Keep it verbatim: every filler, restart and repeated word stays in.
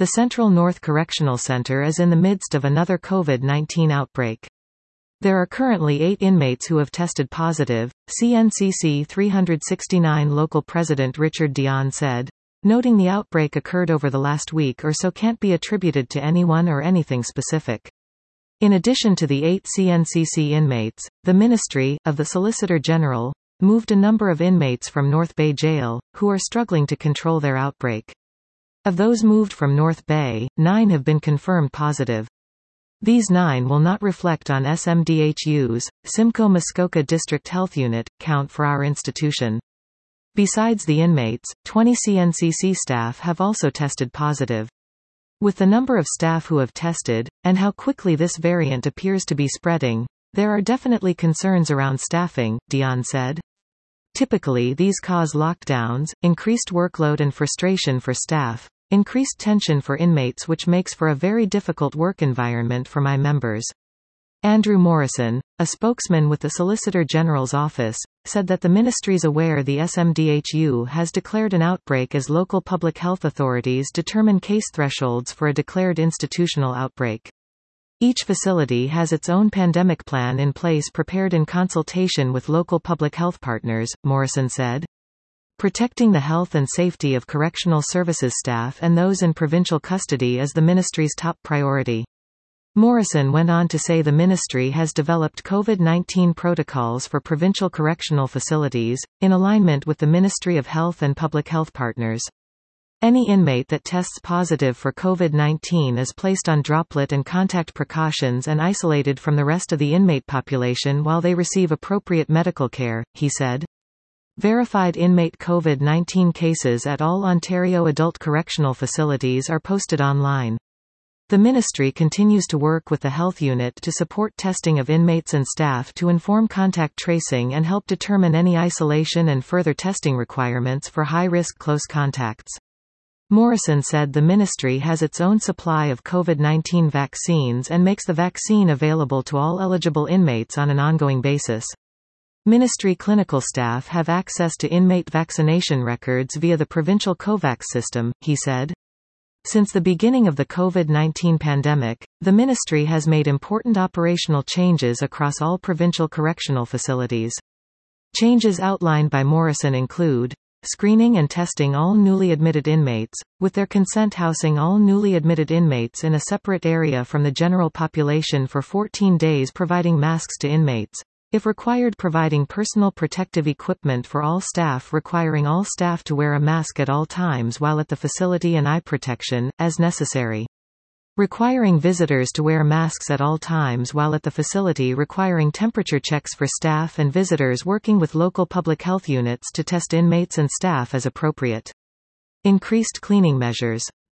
The Central North Correctional Center is in the midst of another COVID nineteen outbreak. There are currently eight inmates who have tested positive, C N C C three sixty-nine local president Richard Dion said, noting the outbreak occurred over the last week or so can't be attributed to anyone or anything specific. In addition to the eight C N C C inmates, the Ministry of the Solicitor General moved a number of inmates from North Bay Jail, who are struggling to control their outbreak. Of those moved from North Bay, nine have been confirmed positive. These nine will not reflect on S M D H U's, Simcoe Muskoka District Health Unit, count for our institution. Besides the inmates, twenty C N C C staff have also tested positive. With the number of staff who have tested, and how quickly this variant appears to be spreading, there are definitely concerns around staffing, Dion said. Typically these cause lockdowns, increased workload and frustration for staff, increased tension for inmates, which makes for a very difficult work environment for my members. Andrew Morrison, a spokesman with the Solicitor General's office, said that the ministry's aware the S M D H U has declared an outbreak as local public health authorities determine case thresholds for a declared institutional outbreak. Each facility has its own pandemic plan in place prepared in consultation with local public health partners, Morrison said. Protecting the health and safety of correctional services staff and those in provincial custody is the ministry's top priority. Morrison went on to say the ministry has developed COVID nineteen protocols for provincial correctional facilities, in alignment with the Ministry of Health and Public Health partners. Any inmate that tests positive for COVID nineteen is placed on droplet and contact precautions and isolated from the rest of the inmate population while they receive appropriate medical care, he said. Verified inmate COVID nineteen cases at all Ontario adult correctional facilities are posted online. The ministry continues to work with the health unit to support testing of inmates and staff to inform contact tracing and help determine any isolation and further testing requirements for high-risk close contacts. Morrison said the ministry has its own supply of COVID nineteen vaccines and makes the vaccine available to all eligible inmates on an ongoing basis. Ministry clinical staff have access to inmate vaccination records via the provincial COVAX system, he said. Since the beginning of the COVID nineteen pandemic, the ministry has made important operational changes across all provincial correctional facilities. Changes outlined by Morrison include screening and testing all newly admitted inmates, with their consent housing all newly admitted inmates in a separate area from the general population for fourteen days, providing masks to inmates. If required, providing personal protective equipment for all staff, requiring all staff to wear a mask at all times while at the facility and eye protection, as necessary. Requiring visitors to wear masks at all times while at the facility, requiring temperature checks for staff and visitors, working with local public health units to test inmates and staff as appropriate. Increased cleaning measures.